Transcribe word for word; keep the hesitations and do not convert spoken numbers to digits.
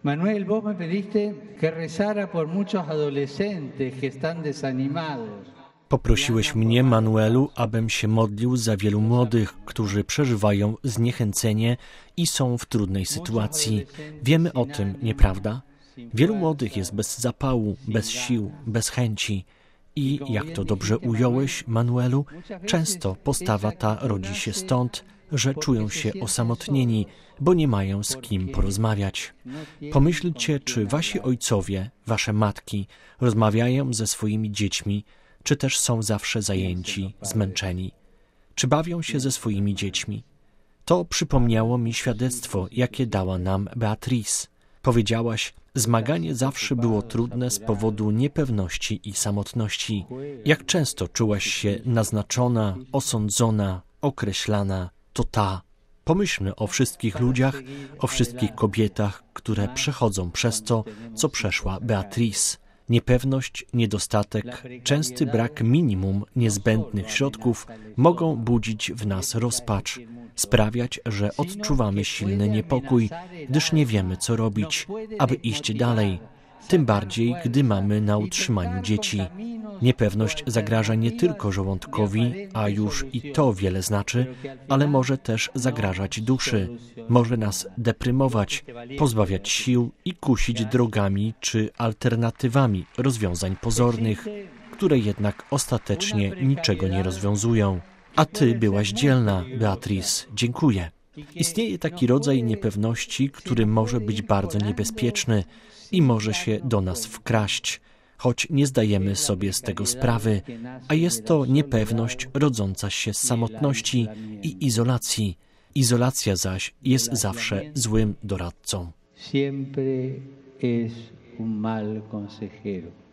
Manuel, vos me pediste que rezara por muchos adolescentes que están desanimados. Poprosiłeś mnie, Manuelu, abym się modlił za wielu młodych, którzy przeżywają zniechęcenie i są w trudnej sytuacji. Wiemy o tym, nieprawda? Wielu młodych jest bez zapału, bez sił, bez chęci. I, jak to dobrze ująłeś, Manuelu, często postawa ta rodzi się stąd, że czują się osamotnieni, bo nie mają z kim porozmawiać. Pomyślcie, czy wasi ojcowie, wasze matki rozmawiają ze swoimi dziećmi, czy też są zawsze zajęci, zmęczeni. Czy bawią się ze swoimi dziećmi? To przypomniało mi świadectwo, jakie dała nam Beatrice. Powiedziałaś, zmaganie zawsze było trudne z powodu niepewności i samotności. Jak często czułaś się naznaczona, osądzona, określana, to ta. Pomyślmy o wszystkich ludziach, o wszystkich kobietach, które przechodzą przez to, co przeszła Beatrice. Niepewność, niedostatek, częsty brak minimum niezbędnych środków mogą budzić w nas rozpacz, sprawiać, że odczuwamy silny niepokój, gdyż nie wiemy, co robić, aby iść dalej, tym bardziej, gdy mamy na utrzymaniu dzieci. Niepewność zagraża nie tylko żołądkowi, a już i to wiele znaczy, ale może też zagrażać duszy. Może nas deprymować, pozbawiać sił i kusić drogami czy alternatywami rozwiązań pozornych, które jednak ostatecznie niczego nie rozwiązują. A ty byłaś dzielna, Beatrice. Dziękuję. Istnieje taki rodzaj niepewności, który może być bardzo niebezpieczny i może się do nas wkraść, choć nie zdajemy sobie z tego sprawy, a jest to niepewność rodząca się z samotności i izolacji. Izolacja zaś jest zawsze złym doradcą. Siempre es un mal consejero.